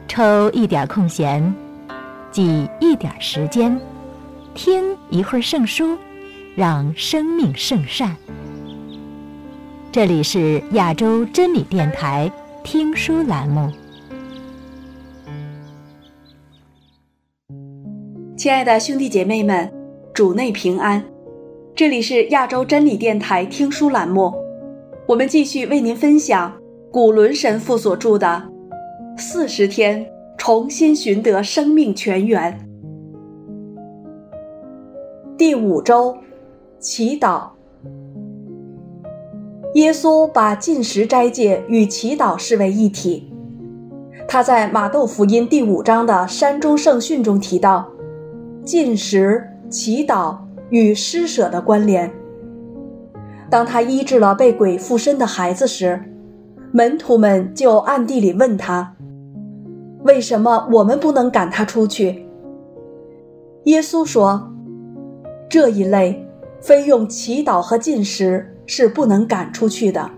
抽一点空闲，挤一点时间，听一会儿圣书，让生命圣善。这里是亚洲真理电台听书栏目。 亲爱的兄弟姐妹们，主内平安，这里是亚洲真理电台听书栏目，我们继续为您分享古伦神父所著的40天重新寻得生命泉源。第5周，祈祷。耶稣把禁食斋戒与祈祷视为一体。他在马窦福音第5章的山中圣训中提到禁食、祈祷与施舍的关联。当他医治了被鬼附身的孩子时，门徒们就暗地里问他，为什么我们不能赶他出去？耶稣说，这一类非用祈祷和禁食是不能赶出去的。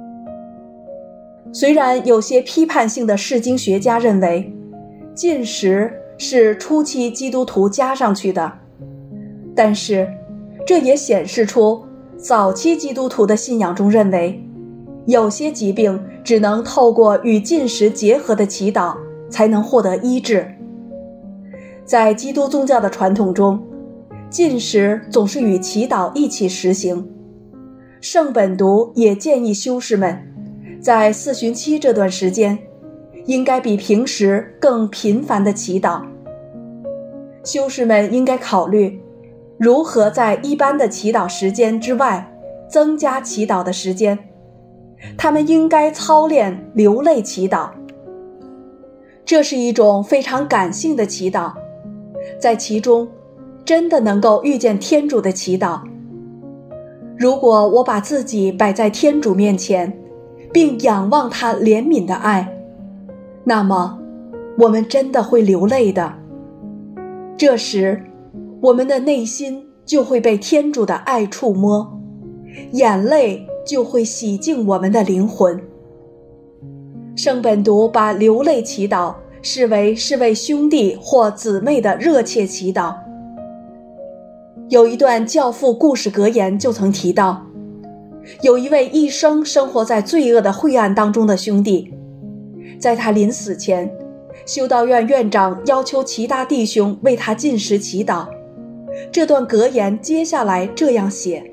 虽然有些批判性的释经学家认为禁食是初期基督徒加上去的，但是这也显示出早期基督徒的信仰中认为有些疾病只能透过与禁食结合的祈祷才能获得医治。在基督宗教的传统中，禁食总是与祈祷一起实行。圣本笃也建议修士们在四旬期这段时间应该比平时更频繁地祈祷。修士们应该考虑如何在一般的祈祷时间之外增加祈祷的时间。他们应该操练流泪祈祷。这是一种非常感性的祈祷，在其中真的能够遇见天主的祈祷。如果我把自己摆在天主面前，并仰望他怜悯的爱，那么我们真的会流泪的。这时我们的内心就会被天主的爱触摸，眼泪就会洗净我们的灵魂。圣本笃把流泪祈祷视为是为兄弟或姊妹的热切祈祷。有一段教父故事格言就曾提到，有一位一生生活在罪恶的晦暗当中的兄弟，在他临死前，修道院院长要求其他弟兄为他禁食祈祷。这段格言接下来这样写，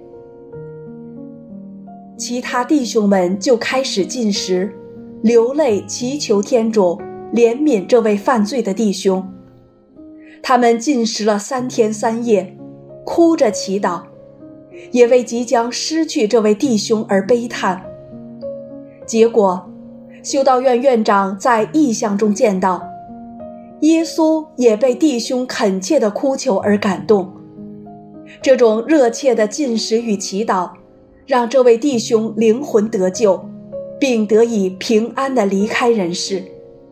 其他弟兄们就开始禁食，流泪祈求天主怜悯这位犯罪的弟兄。他们禁食了3天3夜，哭着祈祷，也为即将失去这位弟兄而悲叹。结果修道院院长在异象中见到耶稣也被弟兄恳切的哭求而感动。这种热切的禁食与祈祷让这位弟兄灵魂得救，并得以平安地离开人世。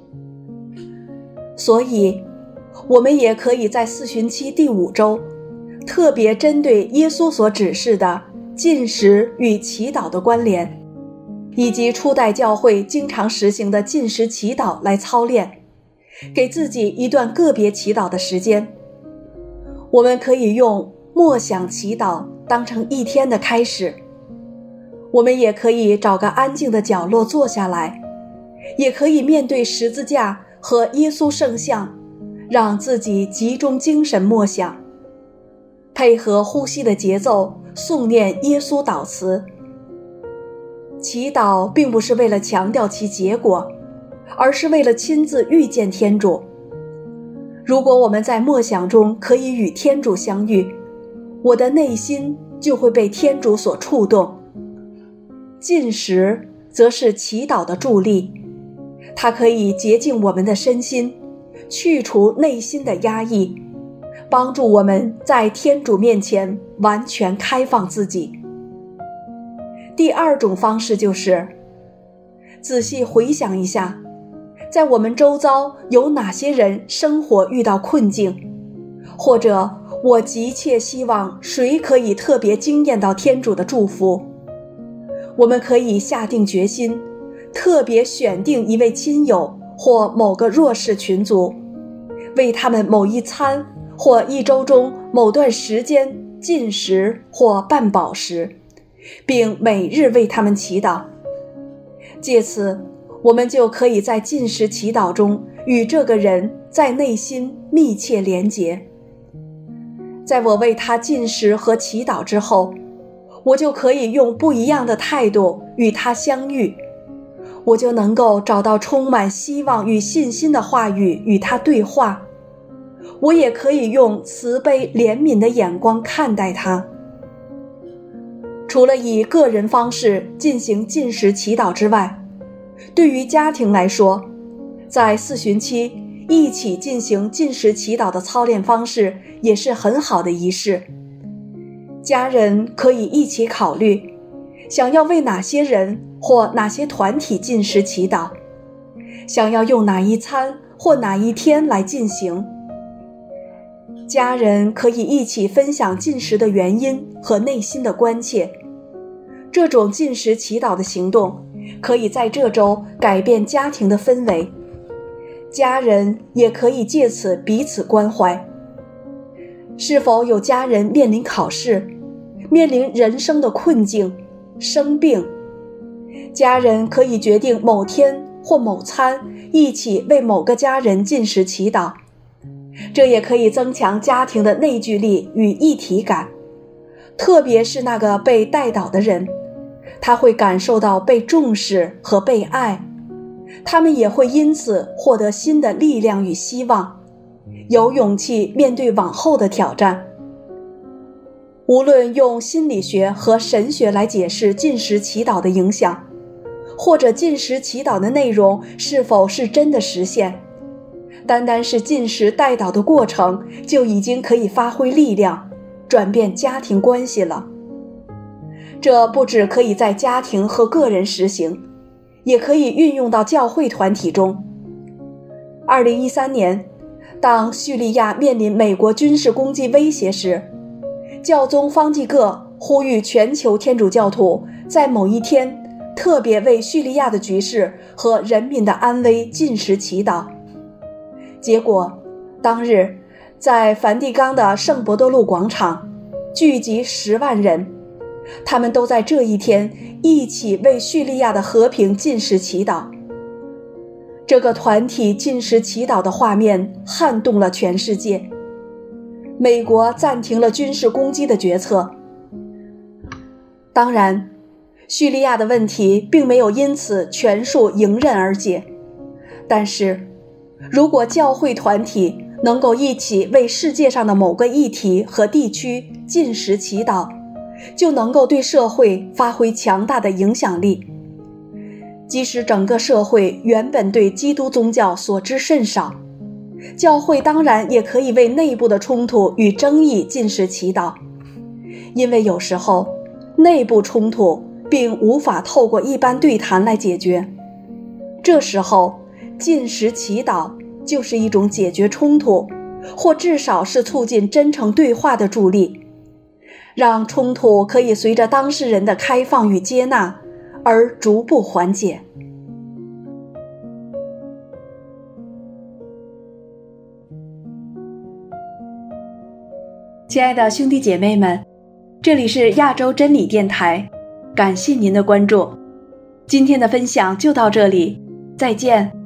所以我们也可以在四旬期第5周特别针对耶稣所指示的禁食与祈祷的关联，以及初代教会经常实行的禁食祈祷来操练，给自己一段个别祈祷的时间。我们可以用默想祈祷当成一天的开始。我们也可以找个安静的角落坐下来，也可以面对十字架和耶稣圣像，让自己集中精神默想，配合呼吸的节奏诵念耶稣祷词。祈祷并不是为了强调其结果，而是为了亲自遇见天主。如果我们在默想中可以与天主相遇，我的内心就会被天主所触动。禁食则是祈祷的助力，它可以洁净我们的身心，去除内心的压抑，帮助我们在天主面前完全开放自己。第2种方式就是仔细回想一下，在我们周遭有哪些人生活遇到困境，或者我急切希望谁可以特别惊艳到天主的祝福。我们可以下定决心，特别选定一位亲友或某个弱势群族，为他们某一餐或一周中某段时间禁食或半饱食，并每日为他们祈祷。借此，我们就可以在禁食祈祷中与这个人在内心密切连结。在我为他禁食和祈祷之后，我就可以用不一样的态度与他相遇，我就能够找到充满希望与信心的话语与他对话，我也可以用慈悲怜悯的眼光看待他。除了以个人方式进行禁食祈祷之外，对于家庭来说，在4旬期一起进行禁食祈祷的操练方式也是很好的仪式。家人可以一起考虑，想要为哪些人或哪些团体禁食祈祷，想要用哪一餐或哪一天来进行。家人可以一起分享禁食的原因和内心的关切。这种禁食祈祷的行动可以在这周改变家庭的氛围，家人也可以借此彼此关怀。是否有家人面临考试，面临人生的困境，生病，家人可以决定某天或某餐一起为某个家人禁食祈祷，这也可以增强家庭的内聚力与一体感。特别是那个被代祷的人，他会感受到被重视和被爱，他们也会因此获得新的力量与希望，有勇气面对往后的挑战。无论用心理学和神学来解释禁食祈祷的影响，或者禁食祈祷的内容是否是真的实现，单单是禁食代祷的过程就已经可以发挥力量，转变家庭关系了。这不只可以在家庭和个人实行，也可以运用到教会团体中。2013年，当叙利亚面临美国军事攻击威胁时，教宗方济各呼吁全球天主教徒在某一天特别为叙利亚的局势和人民的安危禁食祈祷。结果，当日在梵蒂冈的圣伯多禄广场聚集10万人，他们都在这一天一起为叙利亚的和平禁食祈祷。这个团体禁食祈祷的画面撼动了全世界。美国暂停了军事攻击的决策。当然，叙利亚的问题并没有因此全数迎刃而解，但是如果教会团体能够一起为世界上的某个议题和地区禁食祈祷，就能够对社会发挥强大的影响力。即使整个社会原本对基督宗教所知甚少，教会当然也可以为内部的冲突与争议禁食祈祷，因为有时候内部冲突并无法透过一般对谈来解决，这时候禁食祈祷就是一种解决冲突，或至少是促进真诚对话的助力，让冲突可以随着当事人的开放与接纳而逐步缓解。亲爱的兄弟姐妹们，这里是亚洲真理电台，感谢您的关注。今天的分享就到这里，再见。